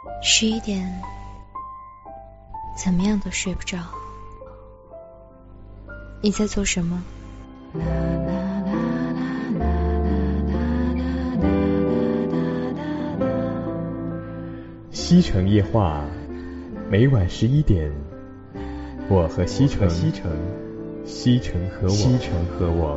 11点，怎么样都睡不着。你在做什么？ 西城夜话，每晚11点，我和西城，西城和我。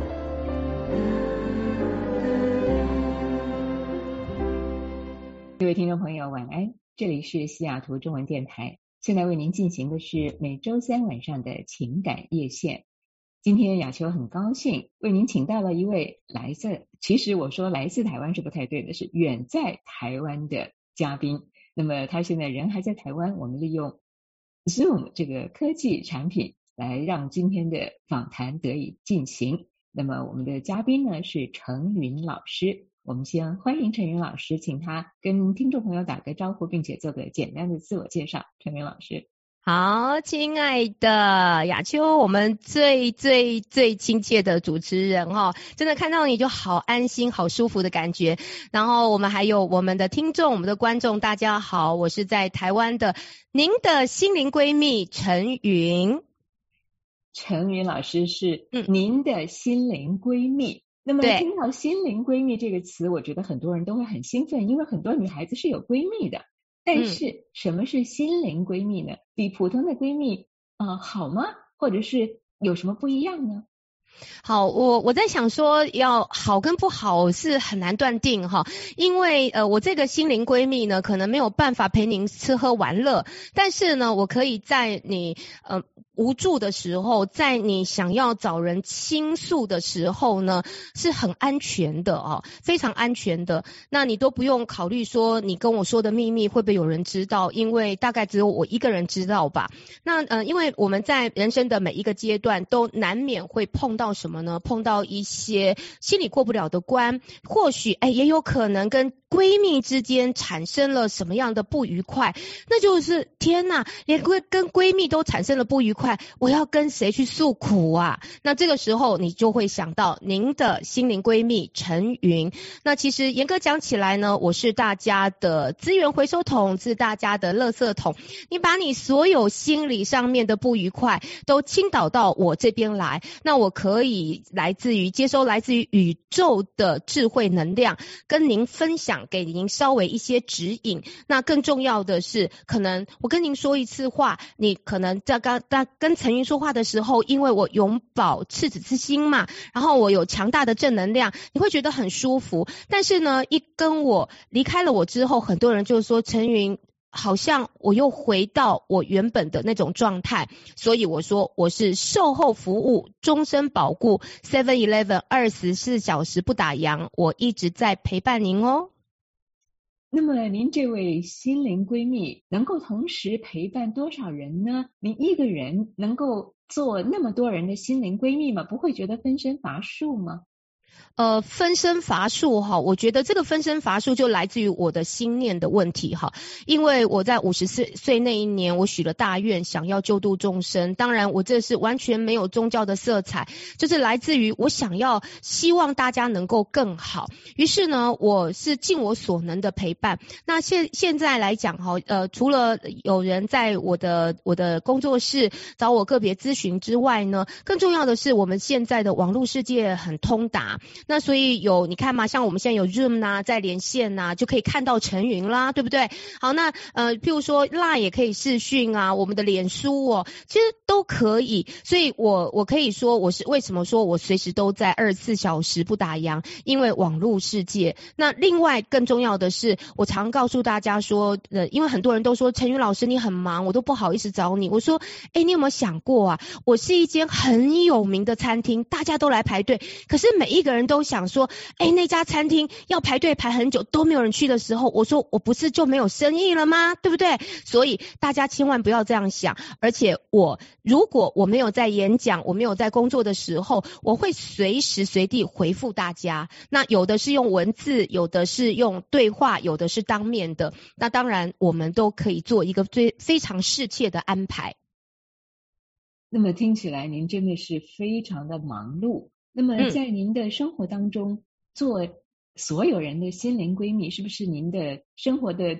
各位听众朋友晚安，这里是西雅图中文电台，现在为您进行的是每周三晚上的情感夜线。今天雅秋很高兴为您请到了一位其实我说来自台湾是不太对的，是远在台湾的嘉宾。那么他现在人还在台湾，我们利用 Zoom 这个科技产品来让今天的访谈得以进行。那么我们的嘉宾呢是程云老师，我们先欢迎程云老师，请他跟听众朋友打个招呼，并且做个简单的自我介绍。程云老师。 好，亲爱的雅秋，我们最亲切的主持人真的看到你就好安心好舒服的感觉。然后我们还有我们的听众，我们的观众，大家好，我是在台湾的您的心灵闺蜜程云。 程云老师是您的心灵闺蜜。那么听到心灵闺蜜这个词，我觉得很多人都会很兴奋，因为很多女孩子是有闺蜜的。但是什么是心灵闺蜜呢？比普通的闺蜜好吗？或者是有什么不一样呢？ 好，我在想说要好跟不好是很难断定因为我这个心灵闺蜜呢，可能没有办法陪您吃喝玩乐，但是呢，我可以在你无助的时候，在你想要找人倾诉的时候呢，是很安全的非常安全的。那你都不用考虑说你跟我说的秘密会不会有人知道，因为大概只有我一个人知道吧。那因为我们在人生的每一个阶段都难免会碰到什么呢？碰到一些心里过不了的关，或许也有可能跟闺蜜之间产生了什么样的不愉快，那就是天哪，连跟闺蜜都产生了不愉快，我要跟谁去诉苦啊？那这个时候你就会想到您的心灵闺蜜程云。那其实严格讲起来呢，我是大家的资源回收桶，是大家的垃圾桶，你把你所有心理上面的不愉快都倾倒到我这边来，那我可以接收来自于宇宙的智慧能量，跟您分享，给您稍微一些指引。那更重要的是，可能我跟您说一次话，你可能在跟程云说话的时候，因为我永葆赤子之心嘛，然后我有强大的正能量，你会觉得很舒服。但是呢，一跟我离开了我之后，很多人就说程云好像我又回到我原本的那种状态，所以我说我是售后服务终身保固 7-Eleven 24小时不打烊，我一直在陪伴您哦。 那么您这位心灵闺蜜能够同时陪伴多少人呢？您一个人能够做那么多人的心灵闺蜜吗？不会觉得分身乏术吗？ 分身乏术我觉得这个分身乏术就来自于我的心念的问题因为我在50岁那一年，我许了大愿，想要救度众生。当然我这是完全没有宗教的色彩，就是来自于我希望大家能够更好。于是呢，我是尽我所能的陪伴。那现在来讲除了有人在我的工作室找我个别咨询之外呢，更重要的是我们现在的网络世界很通达。那所以你看嘛，像我们现在有 Zoom 在连线就可以看到程云啦，对不对？好，那譬如说 LINE 也可以视讯我们的脸书其实都可以。所以我可以说为什么说我随时都在24小时不打烊，因为网络世界。那另外更重要的是，我常告诉大家说因为很多人都说程云老师你很忙，我都不好意思找你。我说你有没有想过我是一间很有名的餐厅，大家都来排队，可是每一个人都想说那家餐厅要排队排很久都没有人去的时候，我说我不是就没有生意了吗？对不对？所以大家千万不要这样想。而且如果我没有在演讲，我没有在工作的时候，我会随时随地回复大家。那有的是用文字，有的是用对话，有的是当面的。那当然我们都可以做一个非常适切的安排。 那么听起来您真的是非常的忙碌。那么在您的生活当中，做所有人的心灵闺蜜，是不是您的生活的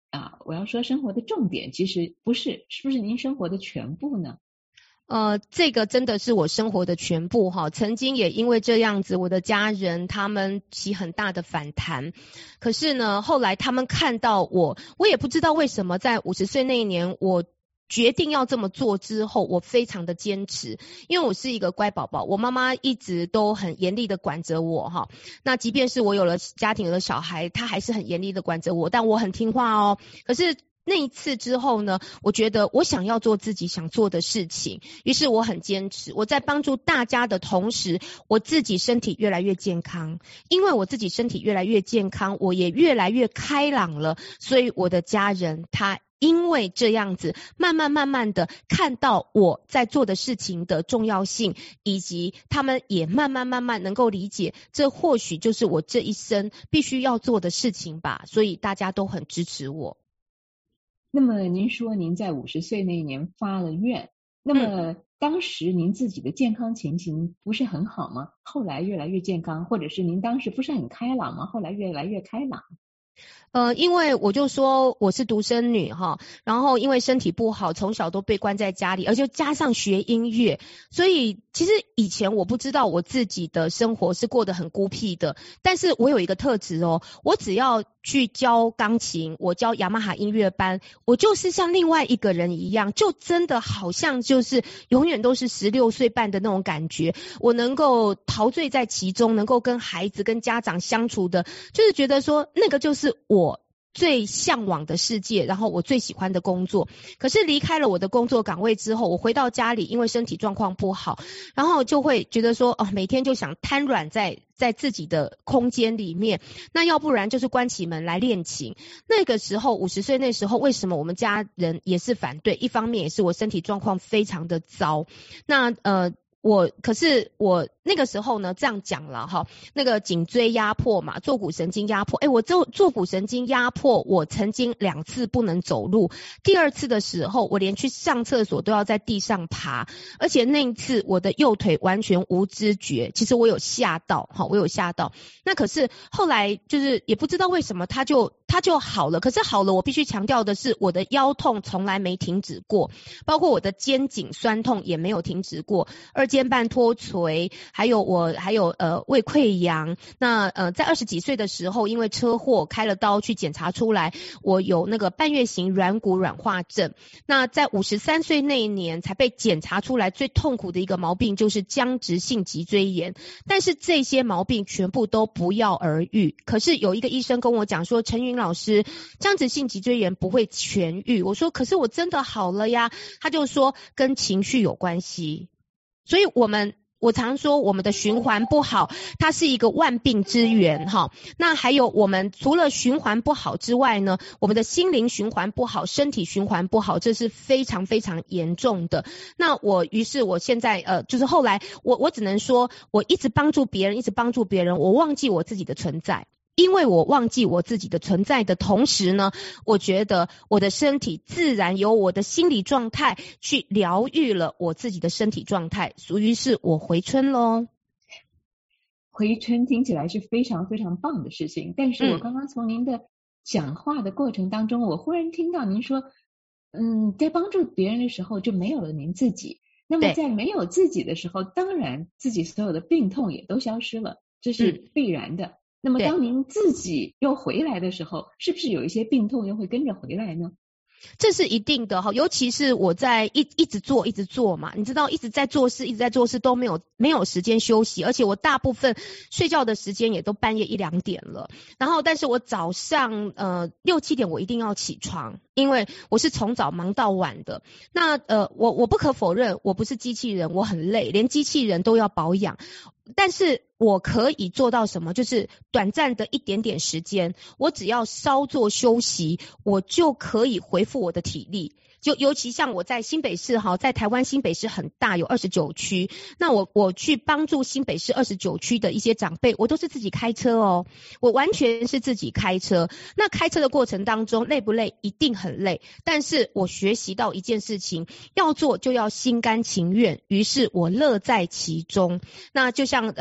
我要说生活的重点，其实不是，是不是您生活的全部呢？ 这个真的是我生活的全部哈。曾经也因为这样子，我的家人他们起很大的反弹。可是呢，后来他们看到我也不知道为什么，在50岁那一年，我决定要这么做之后，我非常的坚持，因为我是一个乖宝宝，我妈妈一直都很严厉的管着我哈。那即便是我有了家庭有了小孩，她还是很严厉的管着我，但我很听话哦。可是那一次之后呢，我觉得我想要做自己想做的事情，于是我很坚持。我在帮助大家的同时，我自己身体越来越健康，因为我自己身体越来越健康，我也越来越开朗了，所以我的家人他因为这样子，慢慢的看到我在做的事情的重要性，以及他们也慢慢能够理解，这或许就是我这一生必须要做的事情吧，所以大家都很支持我。 那么您说您在50岁那一年发了愿，那么当时您自己的健康情形不是很好吗？后来越来越健康，或者是您当时不是很开朗吗？后来越来越开朗？ 因为我就说我是独生女哈，然后因为身体不好，从小都被关在家里，而且加上学音乐，所以其实以前我不知道我自己的生活是过得很孤僻的。但是我有一个特质哦，我只要去教钢琴，我教雅马哈音乐班，我就是像另外一个人一样，就真的好像就是永远都是16岁半的那种感觉。我能够陶醉在其中，能够跟孩子跟家长相处的，就是觉得说那个就是我最向往的世界，然后我最喜欢的工作。可是离开了我的工作岗位之后，我回到家里，因为身体状况不好，然后就会觉得说每天就想瘫软在自己的空间里面，那要不然就是关起门来练琴。那个时候50岁那时候，为什么我们家人也是反对？一方面也是我身体状况非常的糟，那可是我那个时候呢，这样讲了哈，那个颈椎压迫嘛，坐骨神经压迫，我坐骨神经压迫，我曾经2次不能走路，第2次的时候，我连去上厕所都要在地上爬，而且那一次我的右腿完全无知觉，其实我有吓到，那可是后来就是也不知道为什么它就好了，可是好了，我必须强调的是，我的腰痛从来没停止过，包括我的肩颈酸痛也没有停止过，2肩瓣脱垂，还有胃溃疡。那在20几岁的时候，因为车祸开了刀去检查出来，我有那个半月形软骨软化症。那在53岁那一年才被检查出来最痛苦的一个毛病就是僵直性脊椎炎，但是这些毛病全部都不药而愈。可是有一个医生跟我讲说，陈云老师，僵直性脊椎炎不会痊愈。我说可是我真的好了呀，他就说跟情绪有关系。所以我常说我们的循环不好，它是一个万病之源哈。那还有我们除了循环不好之外呢，我们的心灵循环不好，身体循环不好，这是非常非常严重的。那于是我现在就是后来我只能说，我一直帮助别人，我忘记我自己的存在。因为我忘记我自己的存在的同时呢，我觉得我的身体自然由我的心理状态去疗愈了我自己的身体状态，于是我回春咯。 回春听起来是非常非常棒的事情，但是我刚刚从您的讲话的过程当中，我忽然听到您说在帮助别人的时候就没有了您自己，那么在没有自己的时候，当然自己所有的病痛也都消失了，这是必然的。那么当您自己又回来的时候，是不是有一些病痛又会跟着回来呢？ 这是一定的哈，尤其是我在一直做嘛，你知道一直在做事都没有时间休息，而且我大部分睡觉的时间也都半夜1、2点了。然后但是我早上6、7点我一定要起床，因为我是从早忙到晚的。那我不可否认，我不是机器人，我很累，连机器人都要保养。但是我可以做到什么？就是短暂的一点点时间，我只要稍作休息，我就可以恢复我的体力。就尤其像我在新北市在台湾新北市很大，有29区。那我去帮助新北市29区的一些长辈，我都是自己开车哦，我完全是自己开车。那开车的过程当中累不累？一定很累。但是我学习到一件事情，要做就要心甘情愿，于是我乐在其中。那就像常常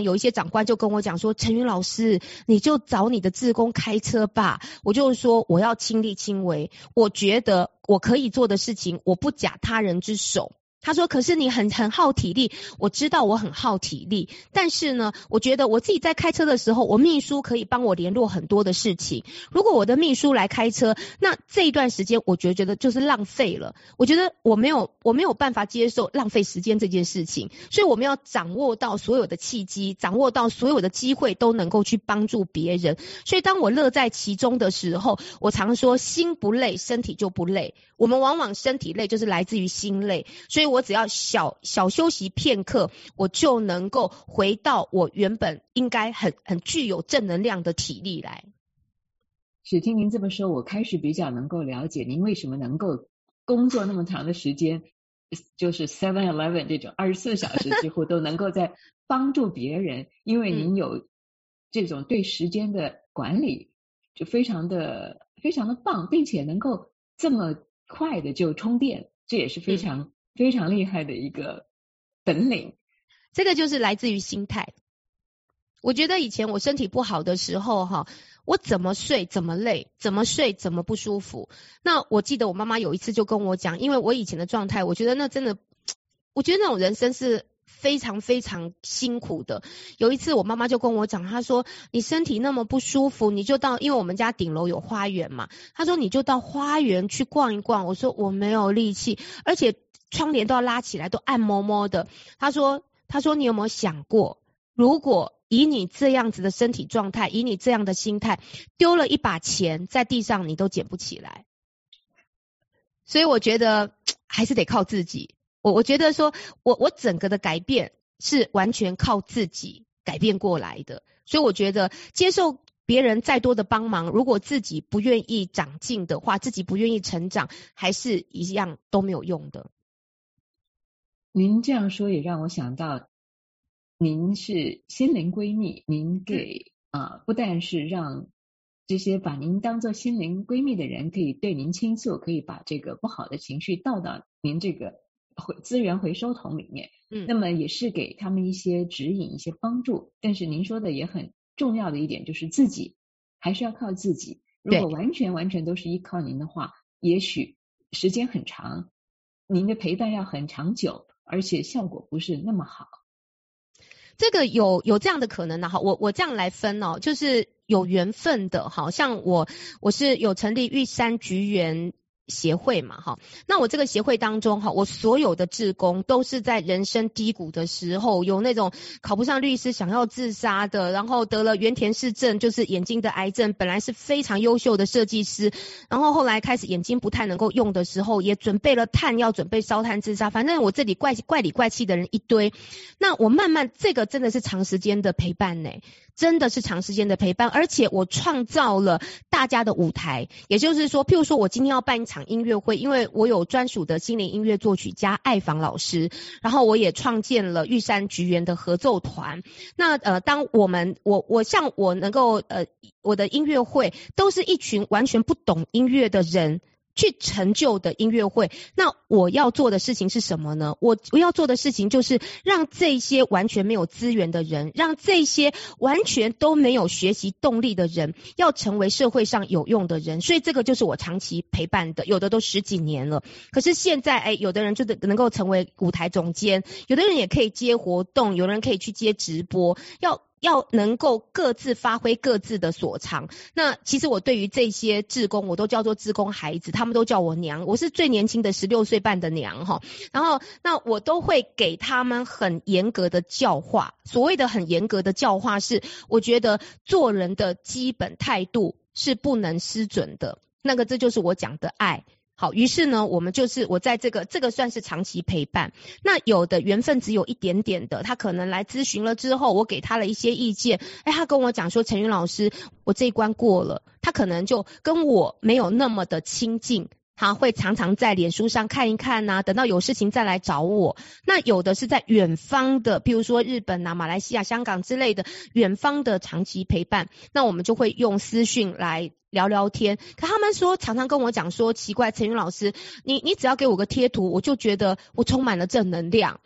有一些长官就跟我讲说，陈云老师，你就找你的志工开车吧。我就说我要亲力亲为，我觉得我可以做的事情，我不假他人之手。他说可是你很耗体力，我知道我很耗体力，但是呢我觉得我自己在开车的时候，我秘书可以帮我联络很多的事情，如果我的秘书来开车，那这一段时间我觉得就是浪费了，我觉得我没有办法接受浪费时间这件事情，所以我们要掌握到所有的契机，掌握到所有的机会都能够去帮助别人，所以当我乐在其中的时候，我常说心不累身体就不累，我们往往身体累就是来自于心累，所以我只要小休息片刻，我就能够回到我原本应该很具有正能量的体力来。 是，听您这么说，我开始比较能够了解您为什么能够工作那么长的时间，就是 7-Eleven 这种24小时几乎都能够在帮助别人，因为您有这种对时间的管理，就非常的棒，并且能够这么快的就充电，这也是非常厉害的一个本领。 这个就是来自于心态。我觉得以前我身体不好的时候我怎么睡怎么累，怎么睡怎么不舒服。那我记得我妈妈有一次就跟我讲，因为我以前的状态，我觉得那种人生是非常非常辛苦的。有一次我妈妈就跟我讲，她说你身体那么不舒服，你就到，因为我们家顶楼有花园嘛，她说你就到花园去逛一逛。我说我没有力气，而且窗帘都要拉起来，都暗摸摸的。她说你有没有想过，如果以你这样子的身体状态，以你这样的心态，丢了一把钱在地上你都捡不起来。所以我觉得还是得靠自己。我觉得说我整个的改变是完全靠自己改变过来的，所以我觉得接受别人再多的帮忙，如果自己不愿意长进的话，自己不愿意成长，还是一样都没有用的。 您这样说也让我想到，您是心灵闺蜜，您给不但是让这些把您当作心灵闺蜜的人可以对您倾诉，可以把这个不好的情绪倒到您这个资源回收桶里面，那么也是给他们一些指引，一些帮助。但是您说的也很重要的一点就是自己还是要靠自己，如果完全都是依靠您的话，也许时间很长，您的陪伴要很长久，而且效果不是那么好。 这个有这样的可能我这样来分就是有缘分的，像我是有成立玉山菊园协会嘛那我这个协会当中我所有的志工都是在人生低谷的时候，有那种考不上律师想要自杀的，然后得了原田氏症，就是眼睛的癌症，本来是非常优秀的设计师，然后后来开始眼睛不太能够用的时候，也准备了炭，要准备烧炭自杀，反正我这里怪里怪气的人一堆。那我慢慢这个真的是长时间的陪伴真的是长时间的陪伴，而且我创造了大家的舞台。也就是说，譬如说我今天要办一场音乐会，因为我有专属的心灵音乐作曲家爱芳老师，然后我也创建了玉山菊园的合奏团。那当我像我能够我的音乐会都是一群完全不懂音乐的人去成就的音乐会，那我要做的事情是什么呢？我要做的事情就是让这些完全没有资源的人，让这些完全都没有学习动力的人，要成为社会上有用的人。所以这个就是我长期陪伴的，有的都10几年了。可是现在有的人就能够成为舞台总监，有的人也可以接活动，有人可以去接直播，要能够各自发挥各自的所长。那其实我对于这些志工，我都叫做志工孩子，他们都叫我娘，我是最年轻的16岁半的娘然后那我都会给他们很严格的教化。所谓的很严格的教化是，我觉得做人的基本态度是不能失准的，这就是我讲的爱。好，于是呢，我在这个算是长期陪伴。那有的缘分只有一点点的，他可能来咨询了之后，我给他了一些意见，他跟我讲说，陈云老师，我这一关过了，他可能就跟我没有那么的亲近，他会常常在脸书上看一看等到有事情再来找我。那有的是在远方的，比如说日本马来西亚、香港之类的远方的长期陪伴，那我们就会用私讯来聊聊天。可他们常常跟我讲说，奇怪，陈云老师，你只要给我个贴图，我就觉得我充满了正能量。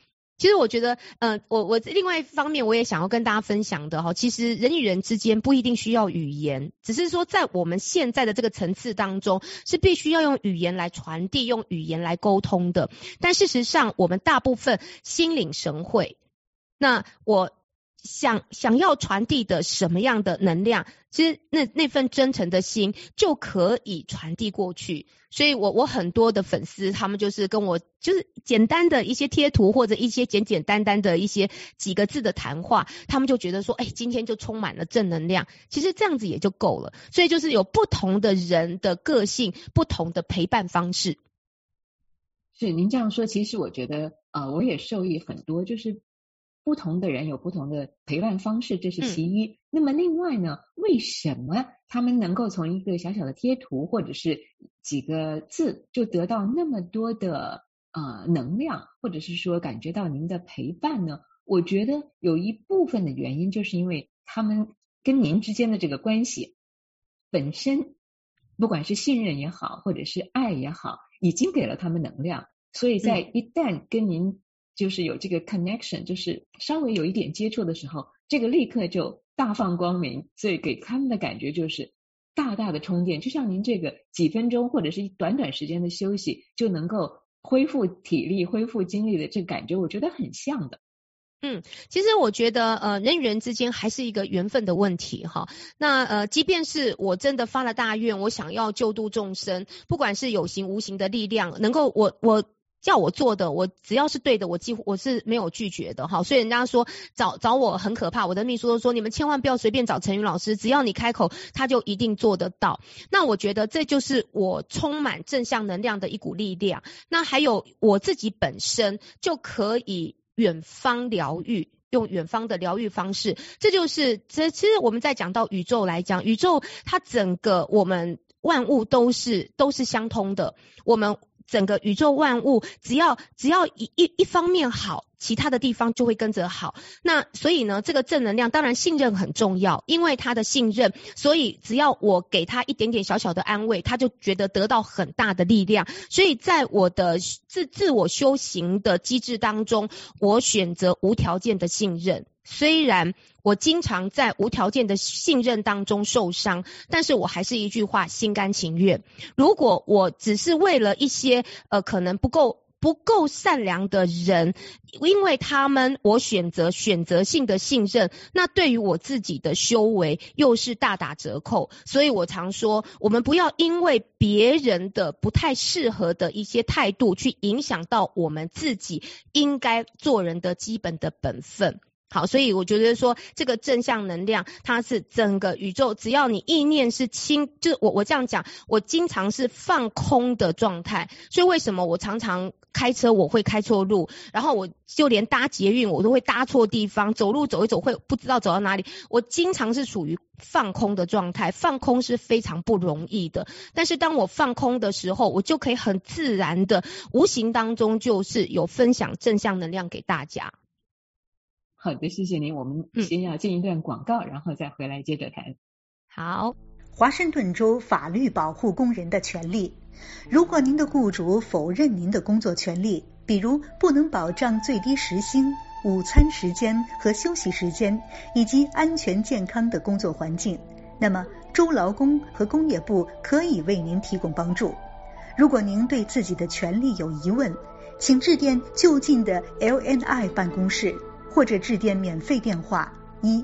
其实我觉得，我另外一方面我也想要跟大家分享的哈，其实人与人之间不一定需要语言，只是说在我们现在的这个层次当中，是必须要用语言来传递，用语言来沟通的。但事实上，我们大部分心领神会。那我想要传递的什么样的能量，其实那份真诚的心就可以传递过去。所以我很多的粉丝，他们就是跟我就是简单的一些贴图或者一些简简单单的一些几个字的谈话，他们就觉得说，今天就充满了正能量。其实这样子也就够了。所以就是有不同的人的个性，不同的陪伴方式。 是您这样说，其实我觉得我也受益很多，就是不同的人有不同的陪伴方式，这是其一。那么另外呢，为什么他们能够从一个小小的贴图或者是几个字就得到那么多的能量，或者是说感觉到您的陪伴呢？我觉得有一部分的原因就是因为他们跟您之间的这个关系本身，不管是信任也好，或者是爱也好，已经给了他们能量，所以在一旦跟您就是有这个 connection， 就是稍微有一点接触的时候，这个立刻就大放光明，所以给他们的感觉就是大大的充电，就像您这个几分钟或者是短短时间的休息就能够恢复体力恢复精力的这个感觉，我觉得很像的。 其实我觉得人与人之间还是一个缘分的问题哈。那即便是我真的发了大愿，我想要救度众生，不管是有形无形的力量能够我叫我做的，我只要是对的，我是没有拒绝的哈。所以人家说找我很可怕，我的秘书都说你们千万不要随便找陈云老师，只要你开口他就一定做得到。那我觉得这就是我充满正向能量的一股力量。那还有我自己本身就可以远方疗愈，用远方的疗愈方式，其实我们在讲到宇宙来讲，宇宙它整个我们万物都是相通的，我们整个宇宙万物只要一方面好，其他的地方就会跟着好。那所以呢，这个正能量当然信任很重要，因为他的信任，所以只要我给他一点点小小的安慰，他就觉得得到很大的力量。所以在我的自我修行的机制当中，我选择无条件的信任。虽然我经常在无条件的信任当中受伤，但是我还是一句话，心甘情愿。如果我只是为了一些可能不够善良的人，因为他们我选择性的信任，那对于我自己的修为又是大打折扣。所以我常说，我们不要因为别人的不太适合的一些态度去影响到我们自己应该做人的基本的本分。好，所以我觉得说这个正向能量它是整个宇宙，只要你意念是轻，就是我这样讲，我经常是放空的状态。所以为什么我常常开车我会开错路，然后我就连搭捷运我都会搭错地方，走路走一走会不知道走到哪里，我经常是属于放空的状态。放空是非常不容易的，但是当我放空的时候，我就可以很自然的无形当中就是有分享正向能量给大家。 好的，谢谢您。我们先要进一段广告，然后再回来接着谈。 好， 华盛顿州法律保护工人的权利。如果您的雇主否认您的工作权利，比如不能保障最低时薪、午餐时间和休息时间，以及安全健康的工作环境，那么州劳工和工业部可以为您提供帮助。如果您对自己的权利有疑问，请致电就近的 LNI 办公室，或者致电免费电话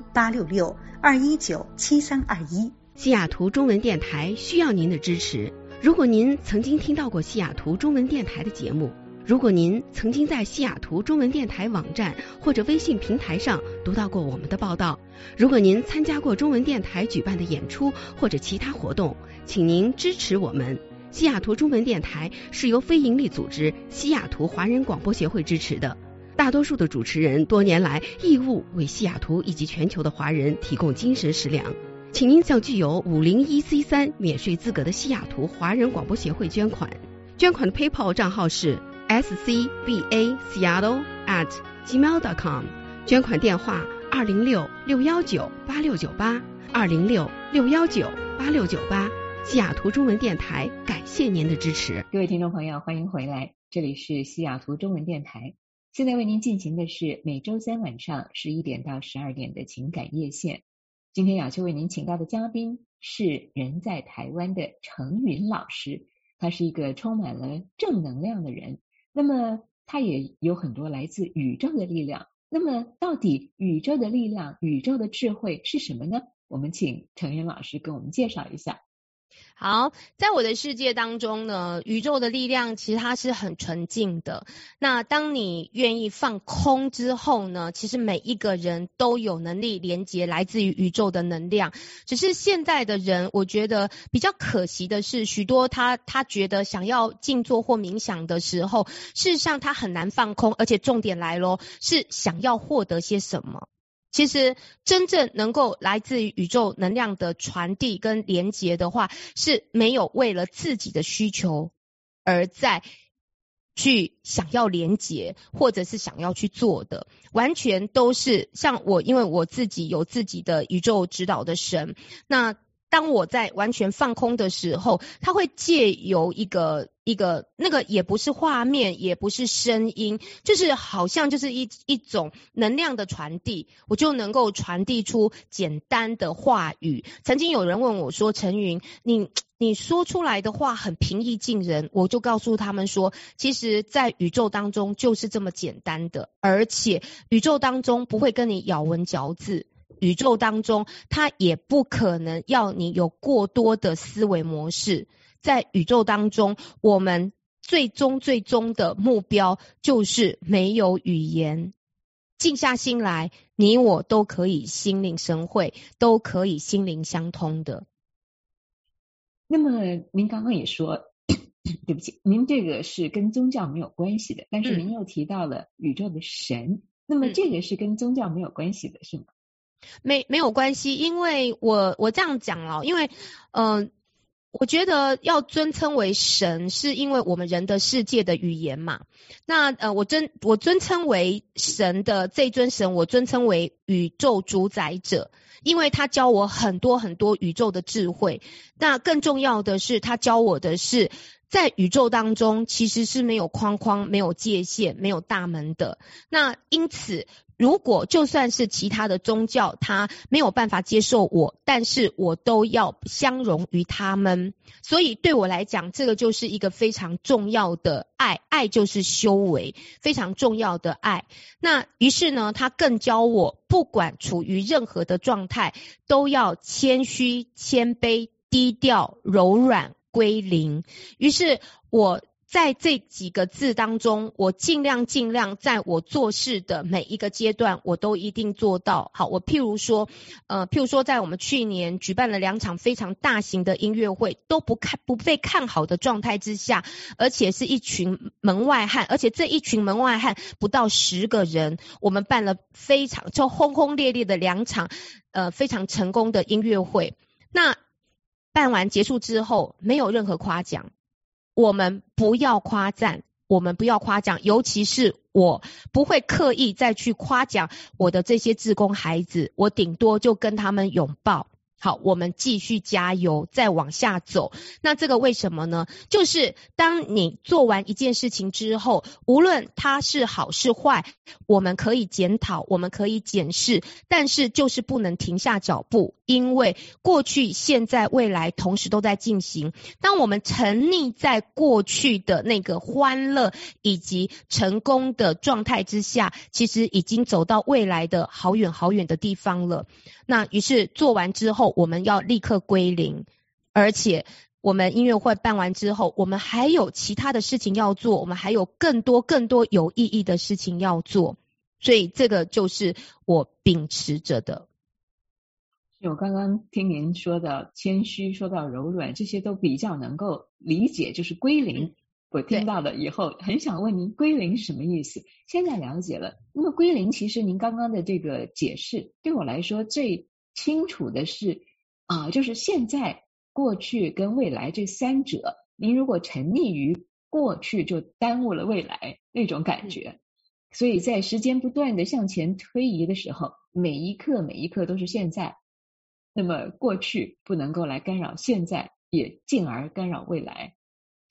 1866-219-7321。 西雅图中文电台需要您的支持。如果您曾经听到过西雅图中文电台的节目，如果您曾经在西雅图中文电台网站或者微信平台上读到过我们的报道，如果您参加过中文电台举办的演出或者其他活动，请您支持我们。西雅图中文电台是由非营利组织西雅图华人广播协会支持的。大多数的主持人多年来义务为西雅图以及全球的华人提供精神食粮，请您向具有501C3免税资格的西雅图华人广播协会捐款。捐款的 PayPal 账号是 scbaseattle@gmail.com， 捐款电话206-619-8698 206-619-8698。西雅图中文电台感谢您的支持。 各位听众朋友，欢迎回来，这里是西雅图中文电台。 现在为您进行的是每周三晚上11点到12点的情感夜线。今天雅秋为您请到的嘉宾是人在台湾的程云老师，他是一个充满了正能量的人，那么他也有很多来自宇宙的力量。那么到底宇宙的力量、宇宙的智慧是什么呢？我们请程云老师跟我们介绍一下。 好，在我的世界当中呢，宇宙的力量其实它是很纯净的。那当你愿意放空之后呢，其实每一个人都有能力连接来自于宇宙的能量。只是现在的人，我觉得比较可惜的是，许多他觉得想要静坐或冥想的时候，事实上他很难放空，而且重点来咯，是想要获得些什么。其实真正能够来自于宇宙能量的传递跟连结的话，是没有为了自己的需求而在去想要连结或者是想要去做的，完全都是像我，因为我自己有自己的宇宙指导的神，那当我在完全放空的时候，它会借由一个那个也不是画面，也不是声音，就是好像就是一种能量的传递，我就能够传递出简单的话语。曾经有人问我说，陈云，你说出来的话很平易近人，我就告诉他们说，其实在宇宙当中就是这么简单的，而且宇宙当中不会跟你咬文嚼字，宇宙当中它也不可能要你有过多的思维模式。在宇宙当中，我们最终的目标就是没有语言，静下心来，你我都可以心领神会，都可以心灵相通的。 那么您刚刚也说对不起，您这个是跟宗教没有关系的，但是您又提到了宇宙的神，那么这个是跟宗教没有关系的是吗？ 没有关系，因为我这样讲了，因为我觉得要尊称为神，是因为我们人的世界的语言嘛。那我尊称为神的这尊神，我尊称为宇宙主宰者，因为他教我很多宇宙的智慧。那更重要的是，他教我的是，在宇宙当中其实是没有框框、没有界限、没有大门的。那因此，如果就算是其他的宗教，他没有办法接受我，但是我都要相容于他们。所以对我来讲，这个就是一个非常重要的爱，爱就是修为，非常重要的爱。那于是呢，他更教我，不管处于任何的状态，都要谦虚、谦卑、低调、柔软、归零。于是我在这几个字当中，我尽量在我做事的每一个阶段，我都一定做到。好，我譬如说在我们去年举办了2场非常大型的音乐会，都不被看好的状态之下，而且是一群门外汉，而且这一群门外汉不到10个人，我们办了非常就轰轰烈烈的2场非常成功的音乐会。那办完结束之后，没有任何夸奖。我们不要夸赞，尤其是我不会刻意再去夸奖我的这些志工孩子，我顶多就跟他们拥抱。好，我们继续加油，再往下走。那这个为什么呢？就是当你做完一件事情之后，无论它是好是坏，我们可以检讨，我们可以检视，但是就是不能停下脚步，因为过去、现在、未来同时都在进行。当我们沉溺在过去的那个欢乐以及成功的状态之下，其实已经走到未来的好远好远的地方了。那于是做完之后，我们要立刻归零，而且我们音乐会办完之后，我们还有其他的事情要做，我们还有更多有意义的事情要做，所以这个就是我秉持着的。 我刚刚听您说到谦虚，说到柔软，这些都比较能够理解，就是归零。我听到了以后很想问您，归零是什么意思？现在了解了。那么归零，其实您刚刚的这个解释对我来说最清楚的是就是现在、过去跟未来这3者，您如果沉溺于过去，就耽误了未来那种感觉。所以在时间不断的向前推移的时候，每一刻都是现在。那么过去不能够来干扰现在，也进而干扰未来。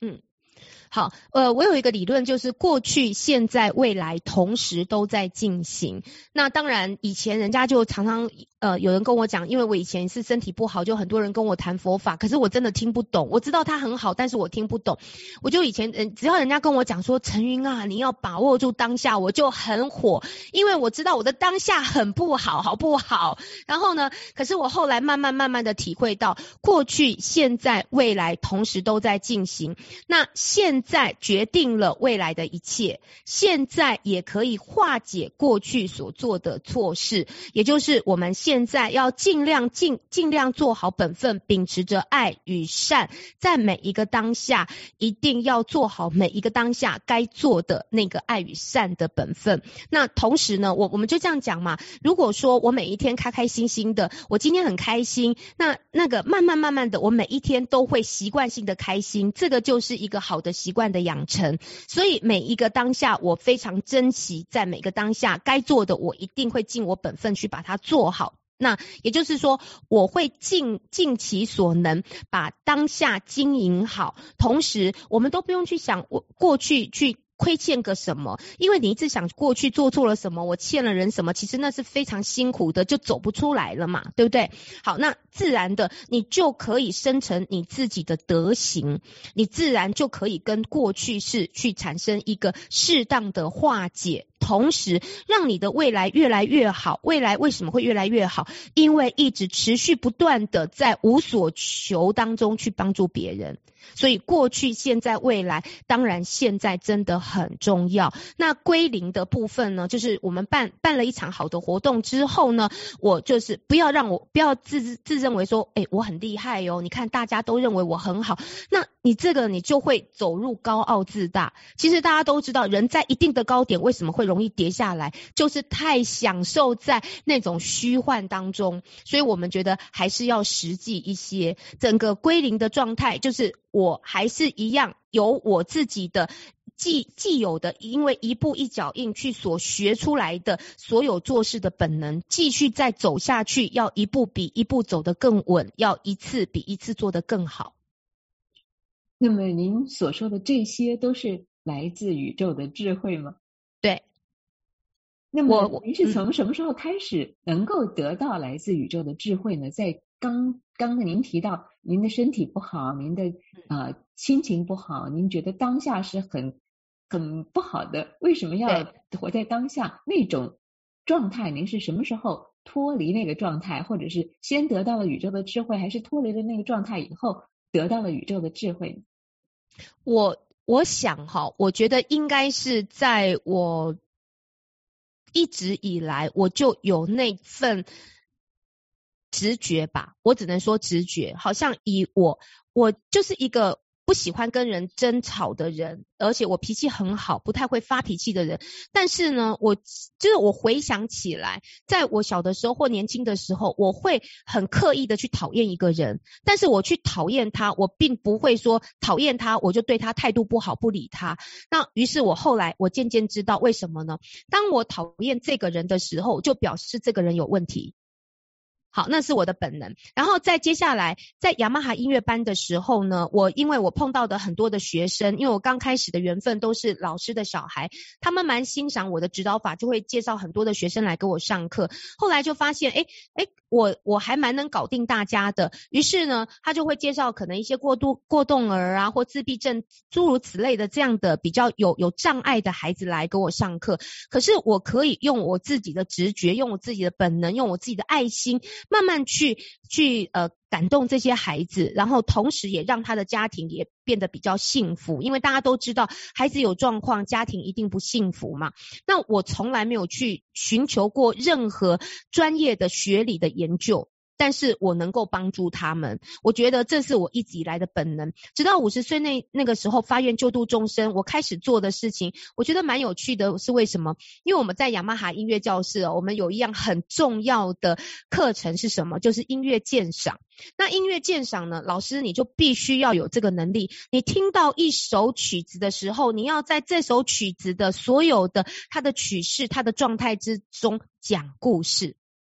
好，我有一个理论，就是过去、现在、未来同时都在进行。那当然，以前人家就常常有人跟我讲，因为我以前是身体不好，就很多人跟我谈佛法，可是我真的听不懂。我知道它很好，但是我听不懂。我就以前只要人家跟我讲说陈云啊，你要把握住当下，我就很火，因为我知道我的当下很不好，好不好？然后呢，可是我后来慢慢的体会到，过去、现在、未来同时都在进行。那现在决定了未来的一切，现在也可以化解过去所做的错事，也就是我们现在要尽量做好本分，秉持着爱与善，在每一个当下一定要做好每一个当下该做的那个爱与善的本分。那同时呢，我们就这样讲嘛，如果说我每一天开开心心的，我今天很开心，那个慢慢的，我每一天都会习惯性的开心，这个就是一个好的习惯的养成。所以每一个当下我非常珍惜，在每个当下该做的我一定会尽我本分去把它做好。那也就是说，我会尽其所能把当下经营好，同时我们都不用去想我过去去亏欠个什么，因为你一直想过去做错了什么，我欠了人什么，其实那是非常辛苦的，就走不出来了嘛，对不对？好，那自然的你就可以生成你自己的德行，你自然就可以跟过去式去产生一个适当的化解，同时让你的未来越来越好。未来为什么会越来越好？因为一直持续不断的在无所求当中去帮助别人。所以过去、现在、未来，当然现在真的很重要。那归零的部分呢，就是我们办了一场好的活动之后呢，我就是不要自认为说，我很厉害哦，你看大家都认为我很好，那你这个你就会走入高傲自大。其实大家都知道，人在一定的高点为什么会容易跌下来，就是太享受在那种虚幻当中。所以我们觉得还是要实际一些，整个归零的状态就是我还是一样有我自己的既有的，因为一步一脚印去所学出来的所有做事的本能，继续再走下去，要一步比一步走得更稳，要一次比一次做得更好。 那么您所说的这些都是来自宇宙的智慧吗？ 对。 那么您是从什么时候开始能够得到来自宇宙的智慧呢？在刚刚您提到您的身体不好，您的心情不好，您觉得当下是很不好的，为什么要活在当下那种状态？您是什么时候脱离那个状态，或者是先得到了宇宙的智慧，还是脱离了那个状态以后得到了宇宙的智慧？ 我想我觉得应该是在我一直以来我就有那份直觉吧，我只能说直觉，好像我就是一个不喜欢跟人争吵的人，而且我脾气很好，不太会发脾气的人。但是呢，我回想起来，在我小的时候或年轻的时候，我会很刻意的去讨厌一个人，但是我去讨厌他，我并不会说讨厌他我就对他态度不好，不理他。那于是我后来我渐渐知道为什么呢？当我讨厌这个人的时候，就表示这个人有问题。好，那是我的本能。然后再接下来在雅马哈音乐班的时候呢，因为我碰到的很多的学生，因为我刚开始的缘分都是老师的小孩，他们蛮欣赏我的指导法，就会介绍很多的学生来给我上课。后来就发现我还蛮能搞定大家的，于是呢他就会介绍可能一些过动儿啊或自闭症诸如此类的这样的比较有障碍的孩子来给我上课。可是我可以用我自己的直觉，用我自己的本能，用我自己的爱心慢慢去感动这些孩子，然后同时也让他的家庭也变得比较幸福。因为大家都知道孩子有状况，家庭一定不幸福嘛。那我从来没有去寻求过任何专业的学理的研究，但是我能够帮助他们，我觉得这是我一直以来的本能。直到50岁那个时候发愿救度众生，我开始做的事情，我觉得蛮有趣的，是为什么？因为我们在雅马哈音乐教室我们有一样很重要的课程是什么？就是音乐鉴赏。那音乐鉴赏呢，老师你就必须要有这个能力，你听到一首曲子的时候，你要在这首曲子的所有的它的曲式、它的状态之中讲故事。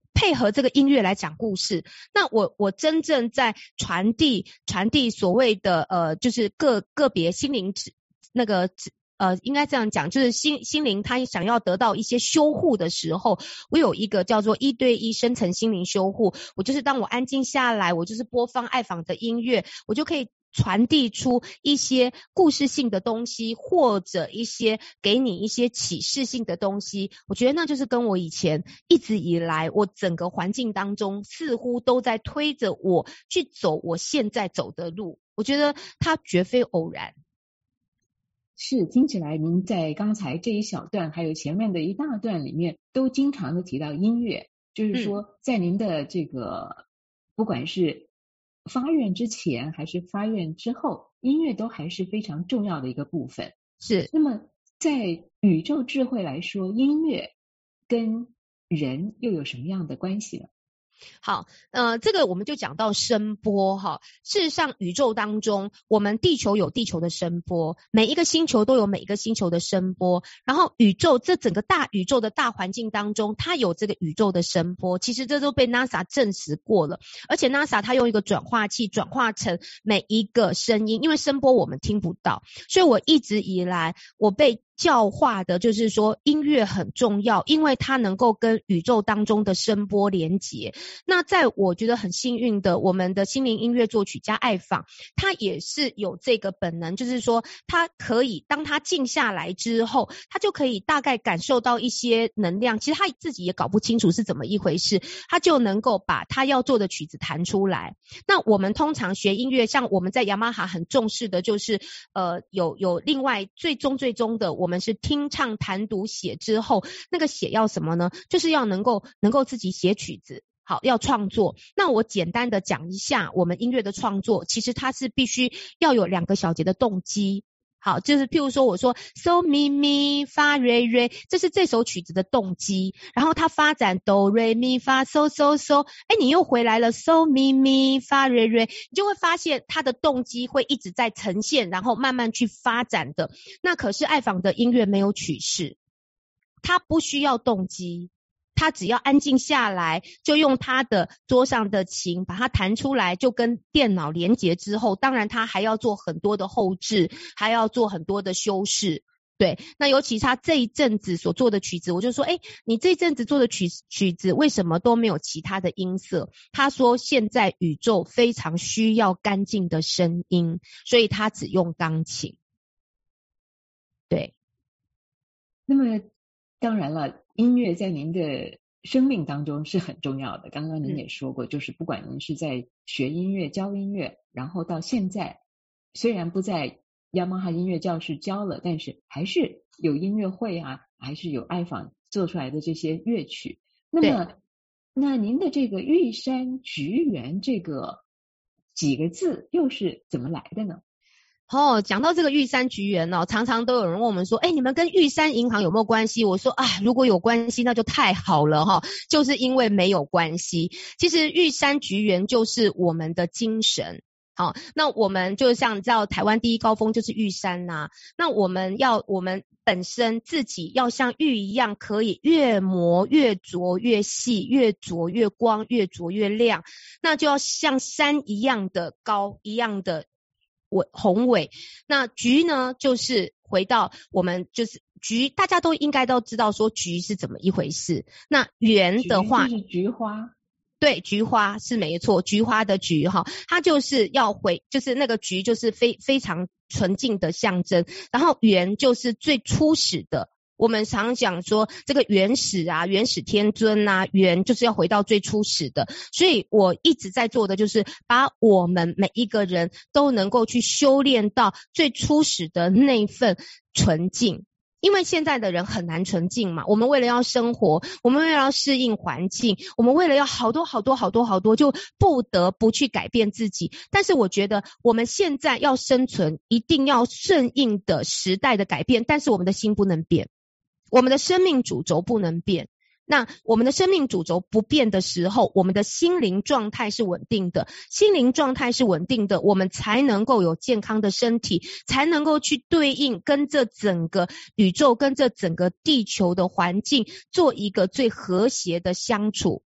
配合这个音乐来讲故事。那我真正在传递所谓的就是个别心灵那个应该这样讲，就是心灵他想要得到一些修护的时候，我有一个叫做1对1深层心灵修护。我就是当我安静下来，我就是播放爱访的音乐，我就可以传递出一些故事性的东西，或者一些给你一些启示性的东西。我觉得那就是跟我以前一直以来我整个环境当中似乎都在推着我去走我现在走的路，我觉得它绝非偶然。 是，听起来您在刚才这一小段还有前面的一大段里面都经常的提到音乐，就是说在您的这个不管是发愿之前还是发愿之后，音乐都还是非常重要的一个部分。 是。 那么在宇宙智慧来说，音乐跟人又有什么样的关系呢？ 好，这个我们就讲到声波哈。事实上，宇宙当中，我们地球有地球的声波，每一个星球都有每一个星球的声波。然后，宇宙这整个大宇宙的大环境当中，它有这个宇宙的声波。其实这都被 NASA 证实过了，而且 NASA 它用一个转化器转化成每一个声音，因为声波我们听不到，所以我一直以来我被教化的就是说音乐很重要，因为它能够跟宇宙当中的声波连结。那在我觉得很幸运的，我们的心灵音乐作曲家爱访，他也是有这个本能，就是说他可以当他静下来之后，他就可以大概感受到一些能量，其实他自己也搞不清楚是怎么一回事，他就能够把他要做的曲子弹出来。那我们通常学音乐，像我们在雅马哈很重视的就是有另外最终的，我们是听唱弹读写之后，那个写要什么呢？就是要能够自己写曲子，好，要创作。那我简单的讲一下我们音乐的创作，其实它是必须要有2个小节的动机。好，就是譬如说我说 so mi mi fa re re， 这是这首曲子的动机，然后它发展 do re mi fa so so so， 你又回来了 so mi mi fa re re， 你就会发现它的动机会一直在呈现，然后慢慢去发展的。那可是爱访的音乐没有曲式，它不需要动机，他只要安静下来，就用他的桌上的琴把它弹出来，就跟电脑连结之后，当然他还要做很多的后制，还要做很多的修饰。对，那尤其他这一阵子所做的曲子，我就说你这一阵子做的曲子为什么都没有其他的音色？他说现在宇宙非常需要干净的声音，所以他只用钢琴。对， 那么当然了，音乐在您的生命当中是很重要的。刚刚您也说过，就是不管您是在学音乐、教音乐，然后到现在虽然不在雅马哈音乐教室教了，但是还是有音乐会啊，还是有爱访做出来的这些乐曲。那么，那您的这个玉山菊园这个几个字又是怎么来的呢？ 讲到这个玉山菊园常常都有人问我们说，你们跟玉山银行有没有关系？我说如果有关系那就太好了就是因为没有关系。其实玉山菊园就是我们的精神。好，那我们就像你知道台湾第一高峰就是玉山那我们本身自己要像玉一样，可以越磨越琢越细，越琢越光，越琢越亮，那就要像山一样的高，一样的宏伟。那菊呢，就是回到我们就是菊，大家都应该都知道说菊是怎么一回事。那园的话就是菊花， 对，菊花是没错，菊花的菊它就是就是那个菊就是非常纯净的象征，然后园就是最初始的。我们常讲说这个原始天尊园就是要回到最初始的，所以我一直在做的就是把我们每一个人都能够去修炼到最初始的那份纯净。因为现在的人很难纯净嘛，我们为了要生活，我们为了要适应环境，我们为了要好多就不得不去改变自己。但是我觉得我们现在要生存一定要顺应的时代的改变，但是我们的心不能变，我们的生命主轴不能变。那我们的生命主轴不变的时候，我们的心灵状态是稳定的，心灵状态是稳定的，我们才能够有健康的身体，才能够去对应跟这整个宇宙跟这整个地球的环境做一个最和谐的相处。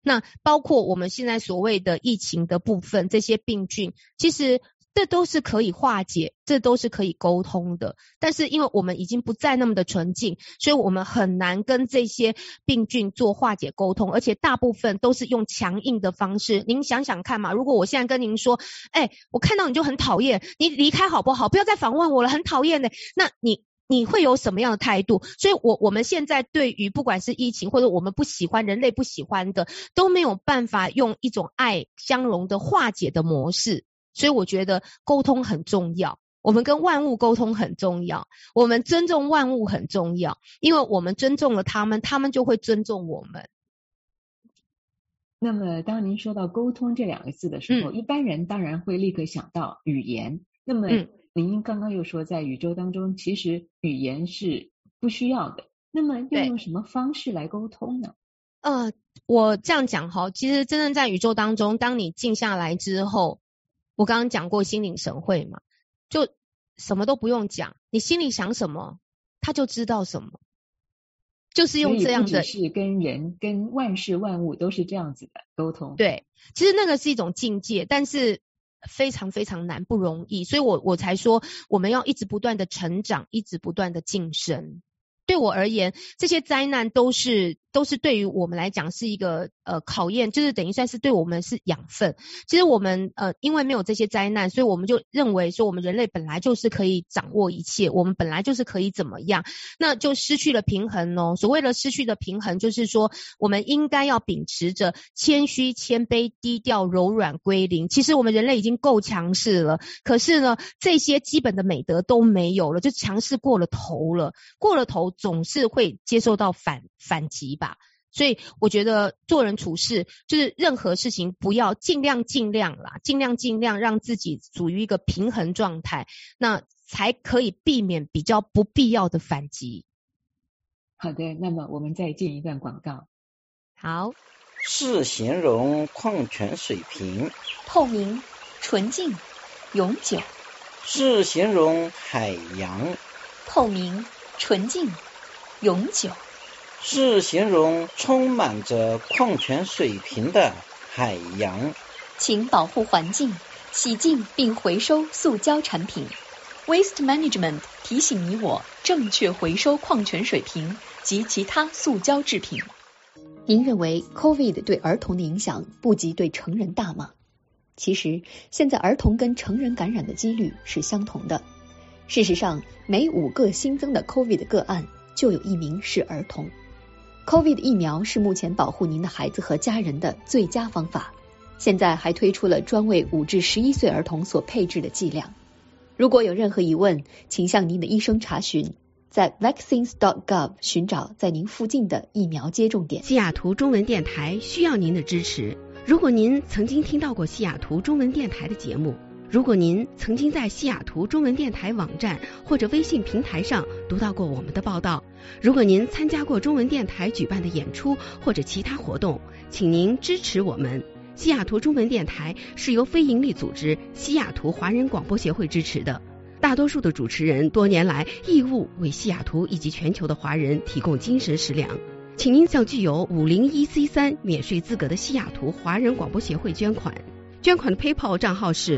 那包括我们现在所谓的疫情的部分，这些病菌，其实这都是可以化解，这都是可以沟通的。但是因为我们已经不再那么的纯净，所以我们很难跟这些病菌做化解沟通，而且大部分都是用强硬的方式。您想想看嘛，如果我现在跟您说，我看到你就很讨厌，你离开好不好？不要再访问我了，很讨厌的。那你会有什么样的态度？所以我们现在对于不管是疫情或者我们不喜欢人类不喜欢的，都没有办法用一种爱相容的化解的模式。所以我觉得沟通很重要，我们跟万物沟通很重要，我们尊重万物很重要，因为我们尊重了他们，他们就会尊重我们。 那么当您说到沟通这两个字的时候，一般人当然会立刻想到语言。那么您刚刚又说在宇宙当中其实语言是不需要的，那么又用什么方式来沟通呢？ 我这样讲哈，其实真正在宇宙当中，当你静下来之后，我刚刚讲过心领神会嘛，就什么都不用讲，你心里想什么他就知道什么，就是用这样的， 不只是跟人跟万事万物都是这样子的沟通。 对，其实那个是一种境界，但是非常非常难，不容易，所以我才说我们要一直不断的成长，一直不断的晋升。对我而言，这些灾难都是对于我们来讲是一个考验，就是等于算是对我们是养分。其实我们因为没有这些灾难，所以我们就认为说我们人类本来就是可以掌握一切，我们本来就是可以怎么样，那就失去了平衡哦。所谓的失去的平衡，就是说我们应该要秉持着谦虚、谦卑、低调、柔软、归零。其实我们人类已经够强势了，可是呢，这些基本的美德都没有了，就强势过了头了，过了头总是会接受到反击吧。所以我觉得做人处事就是任何事情不要尽量让自己处于一个平衡状态，那才可以避免比较不必要的反击。 好的，那么我们再进一段广告。 好， 是形容矿泉水瓶， 透明、纯净、永久。 是形容海洋， 透明、纯净、永久。 是形容充满着矿泉水瓶的海洋。 请保护环境，洗净并回收塑胶产品。Waste Management 提醒你我正确回收矿泉水瓶及其他塑胶制品。您认为 COVID 对儿童的影响不及对成人大吗？其实现在儿童跟成人感染的几率是相同的。事实上，每5个新增的 COVID 个案就有1名是儿童。COVID 疫苗是目前保护您的孩子和家人的最佳方法。现在还推出了专为5至11岁儿童所配置的剂量。如果有任何疑问，请向您的医生查询，在 vaccines.gov 寻找在您附近的疫苗接种点。 西雅图中文电台需要您的支持。如果您曾经听到过西雅图中文电台的节目，如果您曾经在西雅图中文电台网站或者微信平台上读到过我们的报道，如果您参加过中文电台举办的演出或者其他活动，请您支持我们。西雅图中文电台是由非营利组织西雅图华人广播协会支持的，大多数的主持人多年来义务为西雅图以及全球的华人提供精神食粮。请您向具有501C3免税资格的西雅图华人广播协会捐款。捐款的 PayPal 账号是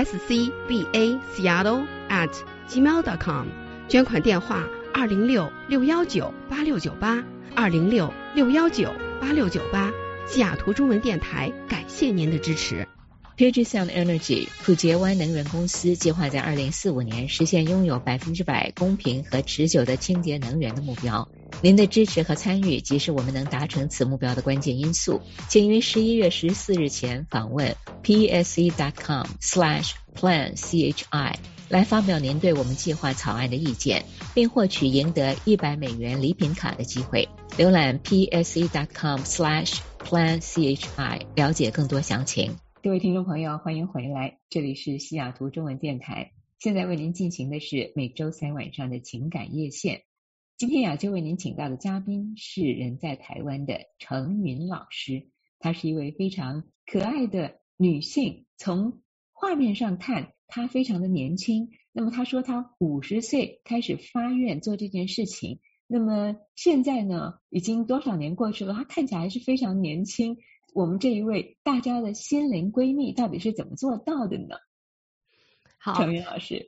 scbaseattle@gmail.com， 捐款电话206-619-8698 206-619-8698。西雅图中文电台感谢您的支持。 Puget Sound Energy 普杰湾能源公司计划在2045年实现拥有100%公平和持久的清洁能源的目标。您的支持和参与即是我们能达成此目标的关键因素。请于11月14日前访问 pse.com/planchi 来发表您对我们计划草案的意见，并获取赢得$100礼品卡的机会。浏览 pse.com/planchi 了解更多详情。各位听众朋友，欢迎回来，这里是西雅图中文电台，现在为您进行的是每周3晚上的情感夜线。今天雅就为您请到的嘉宾是人在台湾的程云老师，她是一位非常可爱的女性，从画面上看她非常的年轻，那么她说她50岁开始发愿做这件事情，那么现在呢已经多少年过去了，她看起来还是非常年轻， 我们这一位大家的心灵闺蜜到底是怎么做到的呢？ 好， 程云老师。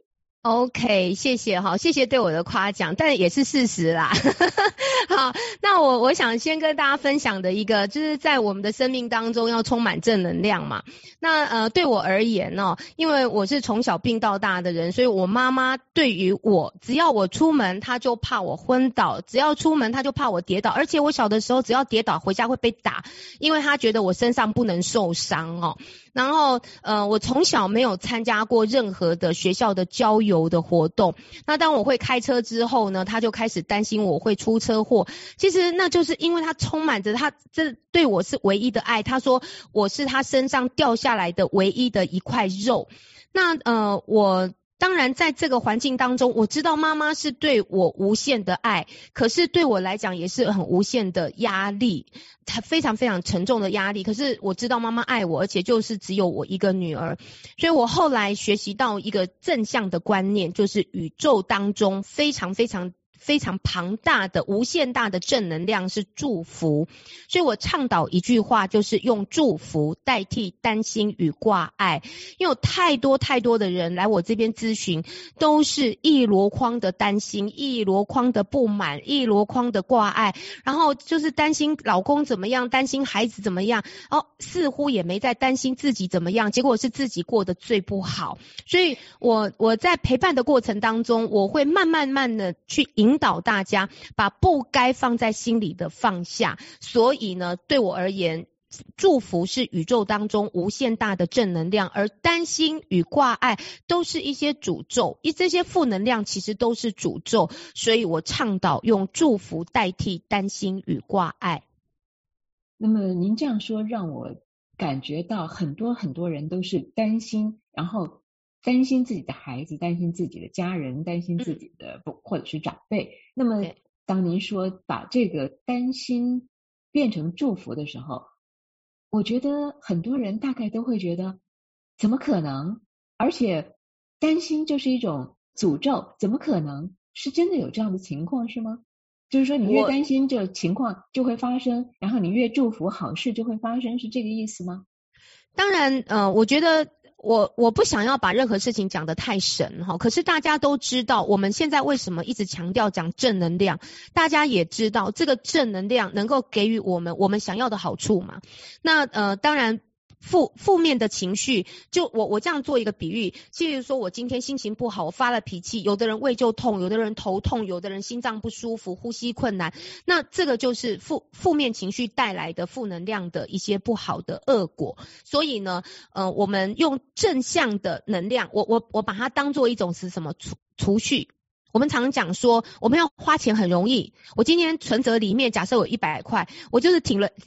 OK， 谢谢哈，谢谢对我的夸奖，但也是事实啦。好，那我想先跟大家分享的一个，就是在我们的生命当中要充满正能量嘛。那对我而言呢，因为我是从小病到大的人，所以我妈妈对于我，只要我出门，她就怕我昏倒；只要出门，她就怕我跌倒。而且我小的时候，只要跌倒回家会被打，因为她觉得我身上不能受伤哦。然后我从小没有参加过任何的学校的郊游的活动。那当我会开车之后呢，他就开始担心我会出车祸。其实那就是因为他充满着他这对我是唯一的爱，他说我是他身上掉下来的唯一的一块肉。那我当然在这个环境当中，我知道妈妈是对我无限的爱，可是对我来讲也是很无限的压力，非常非常沉重的压力。可是我知道妈妈爱我，而且就是只有我一个女儿，所以我后来学习到一个正向的观念，就是宇宙当中非常非常庞大的无限大的正能量是祝福。所以我倡导一句话，就是用祝福代替担心与挂碍。因为有太多的人来我这边咨询，都是一箩筐的担心，一箩筐的不满，一箩筐的挂碍，然后就是担心老公怎么样，担心孩子怎么样，似乎也没在担心自己怎么样，结果是自己过得最不好。所以我在陪伴的过程当中，我会慢慢的去引导大家把不该放在心里的放下。所以呢，对我而言，祝福是宇宙当中无限大的正能量，而担心与挂碍都是一些诅咒，这些负能量其实都是诅咒。所以我倡导用祝福代替担心与挂碍。 那么您这样说让我感觉到很多人都是担心，然后担心自己的孩子，担心自己的家人，担心自己的或者是长辈。那么当您说把这个担心变成祝福的时候，我觉得很多人大概都会觉得怎么可能，而且担心就是一种诅咒，怎么可能？是真的有这样的情况是吗？就是说你越担心这情况就会发生，然后你越祝福好事就会发生，是这个意思吗？ 当然我觉得我不想要把任何事情讲得太神哈，可是大家都知道我们现在为什么一直强调讲正能量，大家也知道这个正能量能够给予我们想要的好处嘛。那当然负面的情绪，就我这样做一个比喻，譬如说我今天心情不好，我发了脾气，有的人胃就痛，有的人头痛，有的人心脏不舒服，呼吸困难，那这个就是负面情绪带来的负能量的一些不好的恶果。所以呢我们用正向的能量，我把它当做一种是什么储蓄。我们常讲说我们要花钱很容易，我今天存折里面假设有100块，我就是领了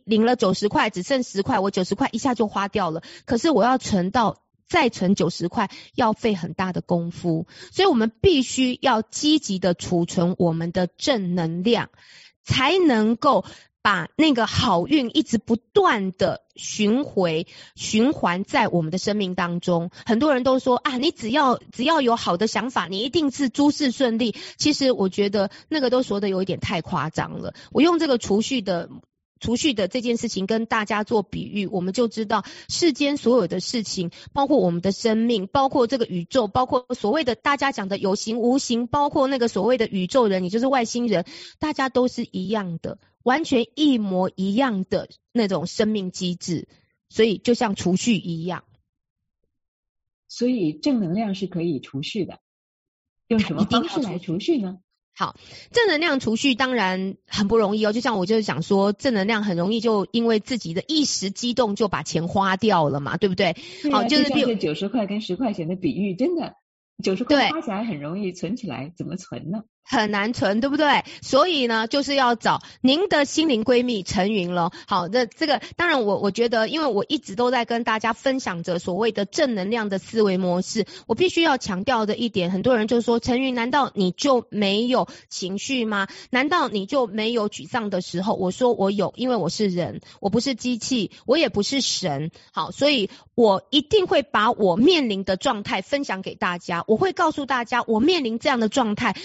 90块，只剩10块，我90块一下就花掉了。可是我要再存90块，要费很大的功夫。所以我们必须要积极的储存我们的正能量，才能够把那个好运一直不断的循环在我们的生命当中。很多人都说啊，你只要有好的想法，你一定是诸事顺利。其实我觉得那个都说的有一点太夸张了。我用这个储蓄的这件事情跟大家做比喻，我们就知道世间所有的事情，包括我们的生命，包括这个宇宙，包括所谓的大家讲的有形无形，包括那个所谓的宇宙人，也就是外星人，大家都是一样的，完全一模一样的那种生命机制，所以就像储蓄一样。 所以正能量是可以储蓄的，用什么方式来储蓄呢？ 好，正能量储蓄当然很不容易哦，就像我就是想说，正能量很容易就因为自己的一时激动就把钱花掉了嘛，对不对？ 好，就是像这90块跟10块钱的比喻，真的90块花起来很容易，存起来怎么存呢？ 很难存，对不对？所以呢，就是要找您的心灵闺蜜陈云咯。好，那这个当然我觉得，因为我一直都在跟大家分享着所谓的正能量的思维模式，我必须要强调的一点，很多人就说陈云，难道你就没有情绪吗？难道你就没有沮丧的时候？我说我有，因为我是人，我不是机器，我也不是神。好，所以我一定会把我面临的状态分享给大家，我会告诉大家我面临这样的状态，我是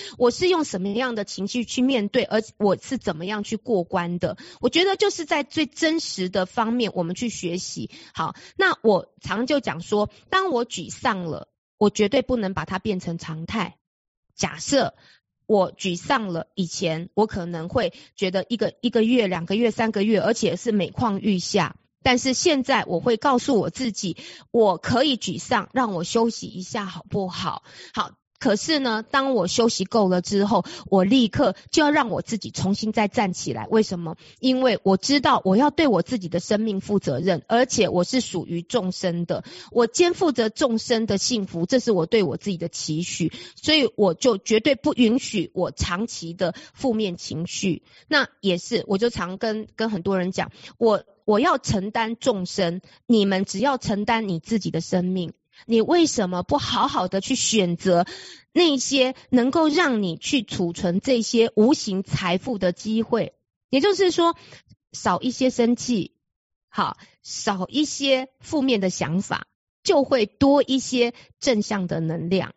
用什么样的情绪去面对，而我是怎么样去过关的。我觉得就是在最真实的方面我们去学习。好，那我常就讲说，当我沮丧了，我绝对不能把它变成常态。假设我沮丧了，以前我可能会觉得一个月、2个月、3个月，而且是每况愈下。但是现在我会告诉我自己，我可以沮丧，让我休息一下好不好？好，可是呢，当我休息够了之后，我立刻就要让我自己重新再站起来。为什么？因为我知道我要对我自己的生命负责任，而且我是属于众生的，我肩负着众生的幸福，这是我对我自己的期许，所以我就绝对不允许我长期的负面情绪。那也是，我就常跟很多人讲，我要承担众生，你们只要承担你自己的生命。你为什么不好好的去选择那些能够让你去储存这些无形财富的机会？也就是说，少一些生气，好，少一些负面的想法，就会多一些正向的能量。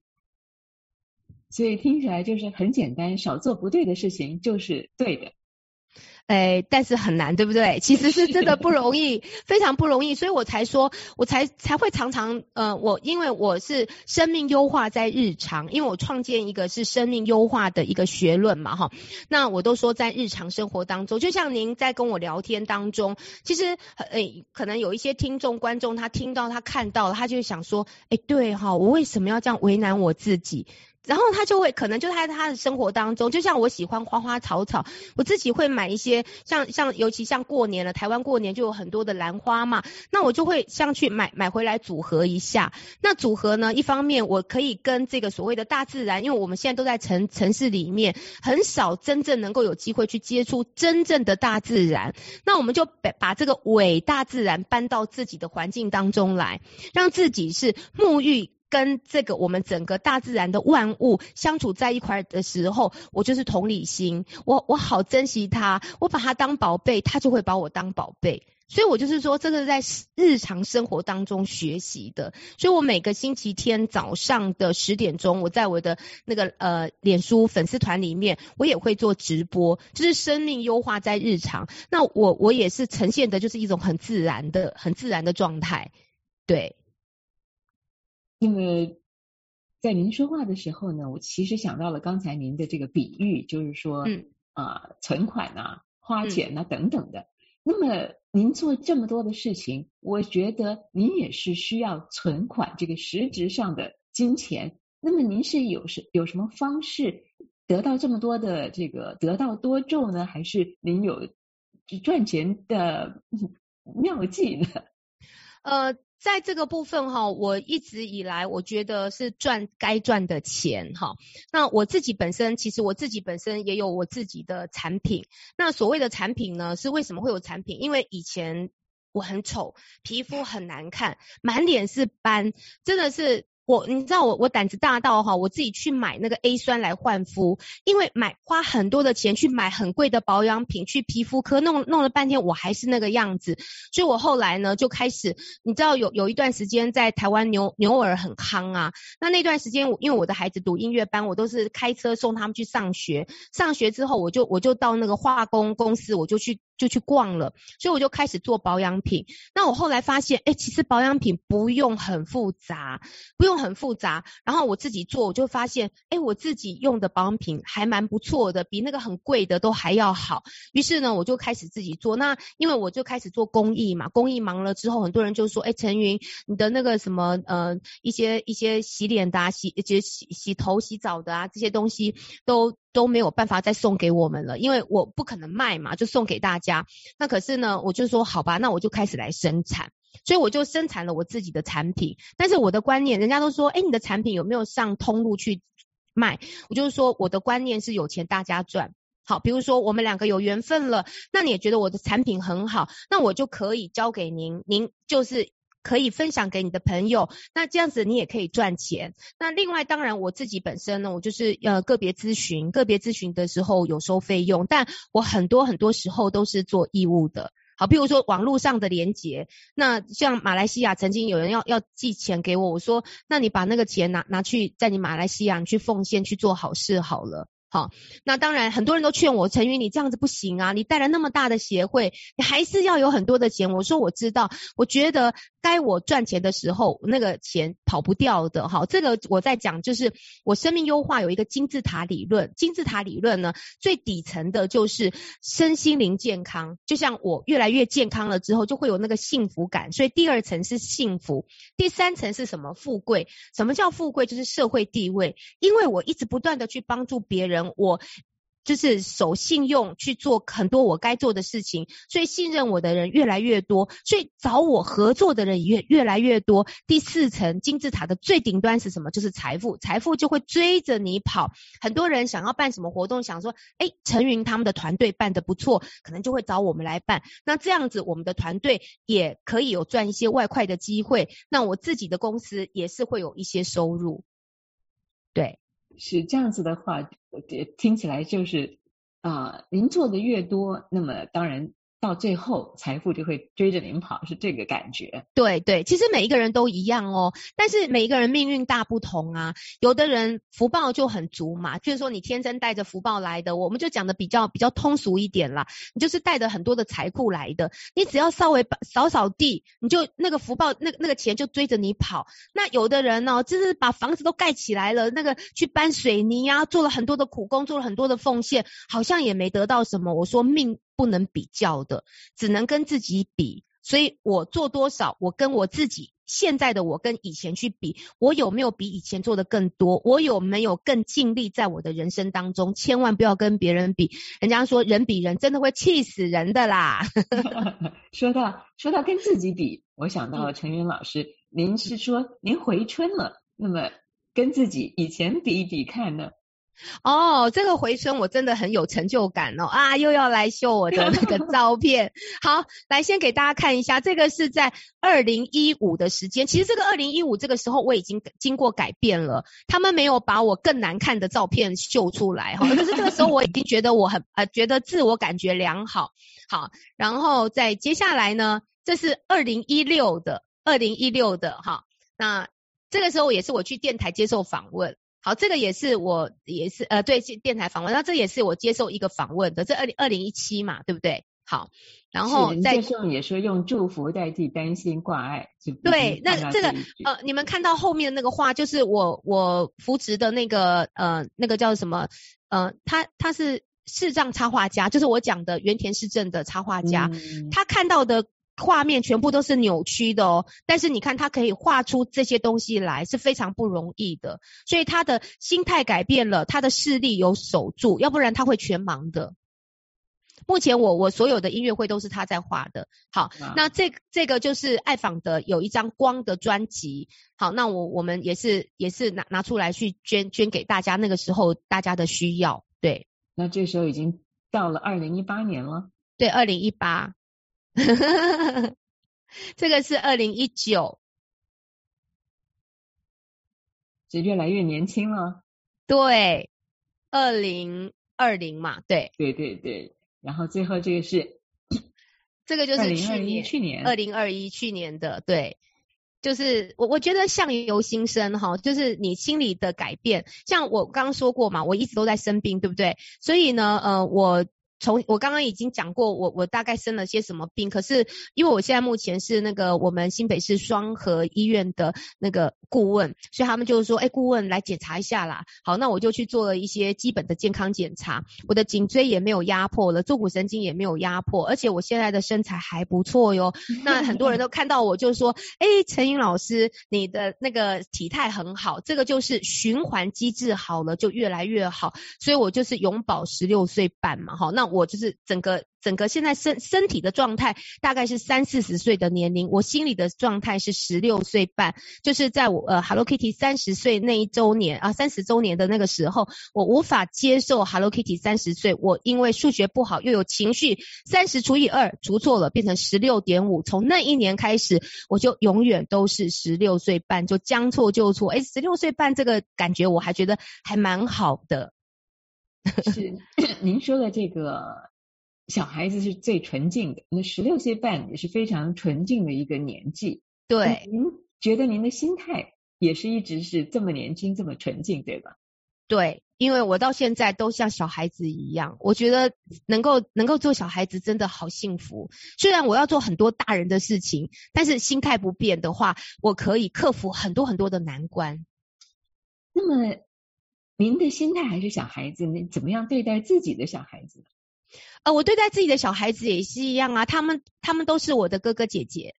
所以听起来就是很简单，少做不对的事情就是对的。 但是很难，对不对？其实是真的不容易，非常不容易，所以我才说，我才会常常因为我是生命优化在日常，因为我创建一个是生命优化的一个学论嘛，哈。那我都说在日常生活当中，就像您在跟我聊天当中，其实可能有一些听众观众他听到他看到了，他就会想说，对哈，我为什么要这样为难我自己？然后他就会可能就在他的生活当中，就像我喜欢花花草草，我自己会买一些像尤其像过年了，台湾过年就有很多的兰花嘛，那我就会像去买回来组合一下。那组合呢，一方面我可以跟这个所谓的大自然，因为我们现在都在城市里面，很少真正能够有机会去接触真正的大自然，那我们就把这个伪大自然搬到自己的环境当中来，让自己是沐浴跟这个我们整个大自然的万物相处在一块的时候，我就是同理心，我好珍惜它，我把它当宝贝，它就会把我当宝贝。所以我就是说，这个在日常生活当中学习的。所以我每个星期天早上的10点钟，我在我的那个脸书粉丝团里面，我也会做直播，就是生命优化在日常。那我也是呈现的就是一种很自然的状态，对。 那么在您说话的时候呢，我其实想到了刚才您的这个比喻，就是说存款啊、花钱啊等等的。那么您做这么多的事情，我觉得您也是需要存款这个实质上的金钱。那么您是有什么方式得到这么多的这个得道多助呢？还是您有赚钱的妙计呢？ 在这个部分哈，我一直以来我觉得是赚该赚的钱哈。那我自己本身也有我自己的产品。那所谓的产品呢，是为什么会有产品？因为以前我很丑，皮肤很难看，满脸是斑，真的是。你知道我胆子大到哈，我自己去买那个 A 酸来焕肤，因为花很多的钱去买很贵的保养品，去皮肤科弄了半天，我还是那个样子。所以我后来呢就开始，你知道有一段时间在台湾牛耳很夯啊，那段时间因为我的孩子读音乐班，我都是开车送他们去上学之后我就到那个化工公司，我就去逛了，所以我就开始做保养品。那我后来发现其实保养品不用很复杂，然后我自己做，我就发现我自己用的保养品还蛮不错的，比那个很贵的都还要好。于是呢我就开始自己做。那因为我就开始做公益嘛，公益忙了之后，很多人就说陈云，你的那个什么一些洗脸的啊，洗头洗澡的啊，这些东西都没有办法再送给我们了，因为我不可能卖嘛，就送给大家。那可是呢我就说好吧，那我就开始来生产，所以我就生产了我自己的产品。但是我的观念，人家都说你的产品有没有上通路去卖？我就是说我的观念是有钱大家赚。好，比如说我们2个有缘分了，那你也觉得我的产品很好，那我就可以交给您就是可以分享给你的朋友，那这样子你也可以赚钱。那另外当然我自己本身呢，我就是个别咨询的时候有收费用，但我很多时候都是做义务的。 好，比如说网络上的连结，那像马来西亚曾经有人要寄钱给我，我说那你把那个钱拿去在你马来西亚你去奉献去做好事好了。好，那当然很多人都劝我，陈云你这样子不行啊，你带了那么大的协会，你还是要有很多的钱。我说我知道，我觉得该我赚钱的时候，那个钱跑不掉的。好，这个我在讲就是我生命优化有一个金字塔理论，金字塔理论呢，最底层的就是身心灵健康，就像我越来越健康了之后，就会有那个幸福感，所以第二层是幸福，第三层是什么？富贵。什么叫富贵？就是社会地位，因为我一直不断的去帮助别人，我就是守信用去做很多我该做的事情，所以信任我的人越来越多，所以找我合作的人也越来越多。第四层金字塔的最顶端是什么？就是财富，财富就会追着你跑。很多人想要办什么活动，想说陈云他们的团队办得不错，可能就会找我们来办，那这样子我们的团队也可以有赚一些外快的机会，那我自己的公司也是会有一些收入。对， 是这样子的话，听起来就是您做的越多，那么当然到最后财富就会追着您跑，是这个感觉。 对对，其实每一个人都一样哦，但是每一个人命运大不同啊。有的人福报就很足嘛，就是说你天生带着福报来的，我们就讲的比较通俗一点啦，你就是带着很多的财库来的，你只要稍微扫地，你就那个福报那个钱就追着你跑。那有的人呢，就是把房子都盖起来了，那个去搬水泥啊，做了很多的苦工，做了很多的奉献，好像也没得到什么。我说命不能比较的，只能跟自己比。所以我做多少，我跟我自己现在的我跟以前去比，我有没有比以前做的更多，我有没有更尽力在我的人生当中。千万不要跟别人比，人家说人比人真的会气死人的啦。 说到跟自己比，我想到陈云老师，您是说您回春了，那么跟自己以前比一比看呢？ 哦，这个回春我真的很有成就感哦啊！又要来秀我的那个照片。好，来先给大家看一下，这个是在2015的时间。其实这个2015这个时候我已经经过改变了，他们没有把我更难看的照片秀出来哈。可是这个时候我已经觉得我很觉得自我感觉良好。好，然后再接下来呢，这是2016的哈。那这个时候也是我去电台接受访问。好，这个也是对电台访问，那这也是我接受一个访问的，这2017嘛，对不对？好，然后在这也说用祝福代替担心挂碍， 对，那这个你们看到后面的那个画，就是我扶植的那个叫什么他是视障插画家，就是我讲的原田市政的插画家，他看到的画面全部都是扭曲的哦，但是你看他可以画出这些东西来是非常不容易的，所以他的心态改变了，他的视力有守住，要不然他会全盲的。目前我所有的音乐会都是他在画的。好，那这个就是爱访的有一张光的专辑。好，那我们也是拿出来去捐给大家，那个时候大家的需要。对， 那这时候已经到了2018年了。 对，2018。这个是2019， 就越来越年轻了。 对，2020嘛，对， 对。然后最后这个是， 这个就是去年 2021去年的，对，就是我觉得相由心生哈，就是你心里的改变。像我刚刚说过嘛，我一直都在生病，对不对？所以呢，我刚刚已经讲过我大概生了些什么病，可是因为我现在目前是那个我们新北市双和医院的那个顾问，所以他们就是说顾问来检查一下啦。好，那我就去做了一些基本的健康检查，我的颈椎也没有压迫了，坐骨神经也没有压迫，而且我现在的身材还不错哟。那很多人都看到我就说陈英老师你的那个体态很好，这个就是循环机制好了就越来越好，所以我就是永葆16岁半嘛。好，那我就是整个现在身体的状态大概是30-40岁的年龄，我心里的状态是16岁半，就是在我Hello Kitty 30岁那一周年30周年的那个时候，我无法接受 Hello Kitty 30岁，我因为数学不好又有情绪，30除以2除错了变成 16.5， 从那一年开始我就永远都是16岁半，就将错就错，16岁半这个感觉我还觉得还蛮好的。 是您说的这个小孩子是最纯净的，那16岁半也是非常纯净的一个年纪。 对， 您觉得您的心态也是一直是这么年轻这么纯净对吧？ 对，因为我到现在都像小孩子一样，我觉得能够做小孩子真的好幸福。虽然我要做很多大人的事情，但是心态不变的话，我可以克服很多很多的难关。 那么您的心态还是小孩子，你怎么样对待自己的小孩子？ 我对待自己的小孩子也是一样啊，他们都是我的哥哥姐姐。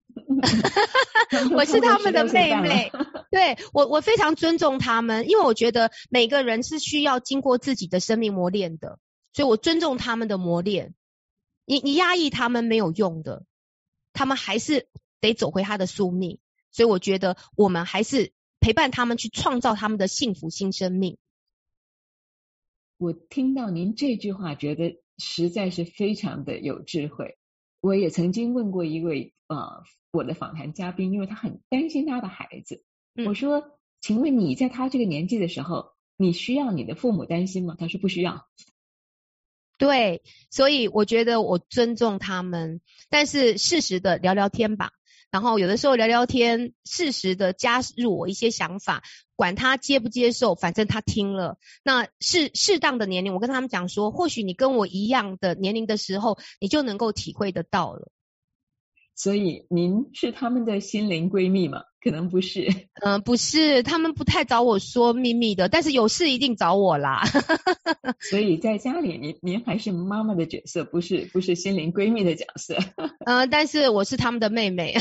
我是他们的妹妹，对，我非常尊重他们，因为我觉得每个人是需要经过自己的生命磨练的，所以我尊重他们的磨练。你压抑他们没有用的，他们还是得走回他的宿命，所以我觉得我们还是陪伴他们去创造他们的幸福新生命。 我听到您这句话，觉得实在是非常的有智慧。我也曾经问过一位我的访谈嘉宾，因为他很担心他的孩子，我说请问你在他这个年纪的时候，你需要你的父母担心吗？他说不需要。 对，所以我觉得我尊重他们，但是适时的聊聊天吧，然后有的时候聊聊天，适时的加入我一些想法，管他接不接受，反正他听了。那适当的年龄，我跟他们讲说，或许你跟我一样的年龄的时候，你就能够体会得到了。 所以您是他们的心灵闺蜜吗？可能不是。 不是，他们不太找我说秘密的，但是有事一定找我啦。 所以在家里您还是妈妈的角色，不是心灵闺蜜的角色。 但是我是他们的妹妹。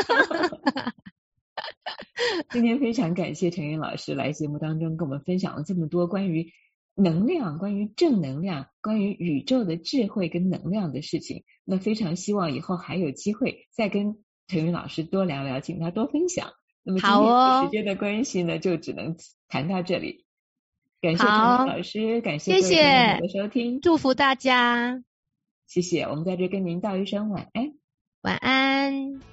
今天非常感谢陈云老师来节目当中跟我们分享了这么多关于能量、关于正能量、关于宇宙的智慧跟能量的事情。那非常希望以后还有机会再跟陈云老师多聊聊，请他多分享。那么今天时间的关系呢，就只能谈到这里。感谢陈云老师，感谢各位朋友的收听， 祝福大家。 谢谢，我们在这跟您道一声晚安。 晚安。